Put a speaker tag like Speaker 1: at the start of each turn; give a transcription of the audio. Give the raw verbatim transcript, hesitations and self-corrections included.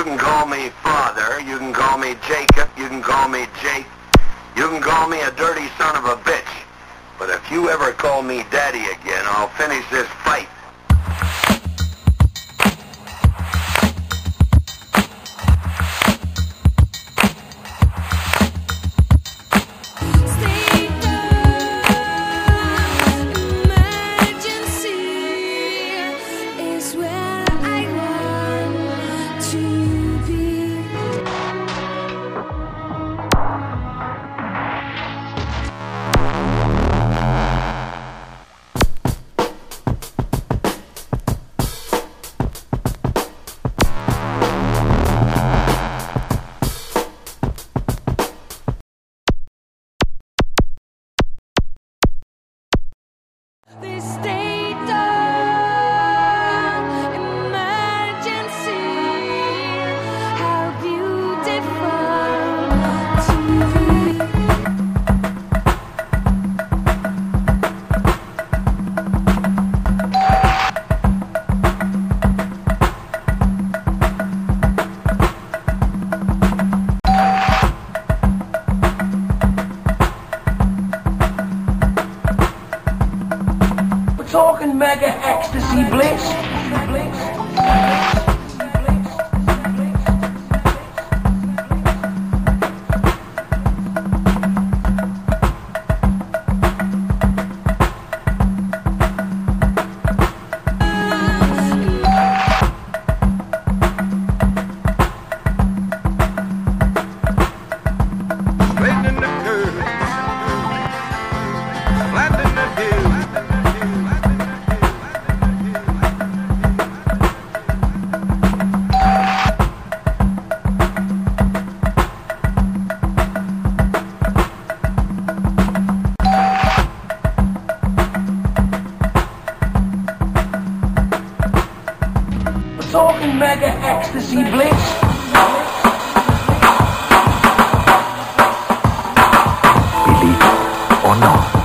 Speaker 1: can call me Father, you can call me Jacob, you can call me Jake, you can call me a dirty son of a bitch. But if you ever call me Daddy again, I'll finish this fight.
Speaker 2: Talking mega ecstasy bliss. Talking mega ecstasy bliss.
Speaker 3: Believe it or not.